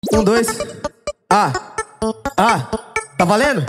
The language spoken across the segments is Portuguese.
Um, dois. Tá valendo?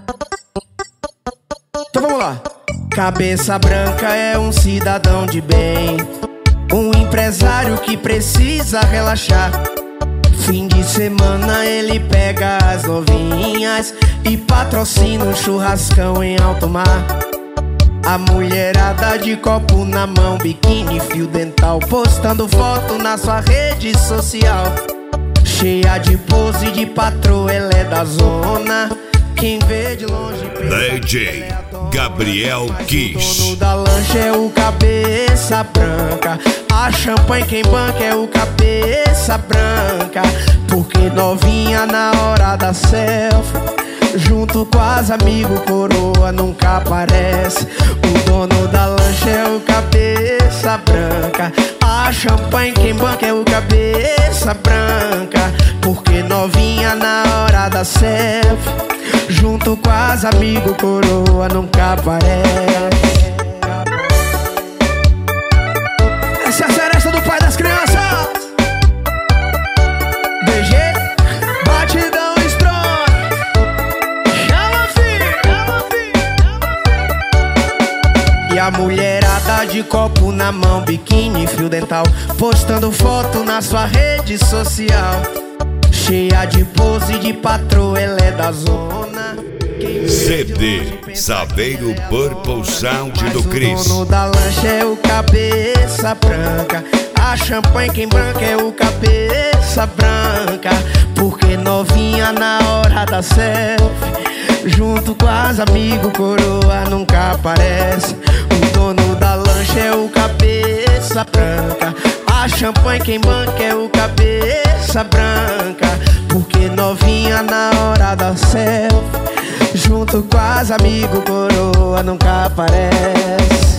Então vamos lá. Cabeça branca é um cidadão de bem, um empresário que precisa relaxar. Fim de semana ele pega as novinhas e patrocina um churrascão em alto mar. A mulherada de copo na mão, biquíni, fio dental, postando foto na sua rede social. Cheia de pose de patroa, ela é da zona. Quem vê de longe DJ Gabriel Kiss. O dono da lancha é o cabeça branca. A champanhe quem banca é o cabeça branca. Porque novinha na hora da selfie, junto com as amigos, coroa nunca aparece. O dono da lancha é o cabeça branca. A champanhe quem banca é o cabeça branca. Porque novinha na hora da selfie, junto com as amigos, coroa nunca aparece. Essa é a seresta do pai das crianças. BG, batidão strong. Chama, filho. E a mulherada de copo na mão, biquíni, fio dental, postando foto na sua rede social. Cheia de pose de patroa, ela é da zona. CD Saveiro Purple Sound do Chris. O dono da lancha é o cabeça branca. A champanhe quem branca é o cabeça branca. Porque novinha na hora da selfie, junto com as amigos, coroa nunca aparece. O dono da lancha é o cabeça branca. A champanhe quem banca é o cabeça branca. Porque novinha na hora da selfie, junto com as amigos, coroa nunca aparece.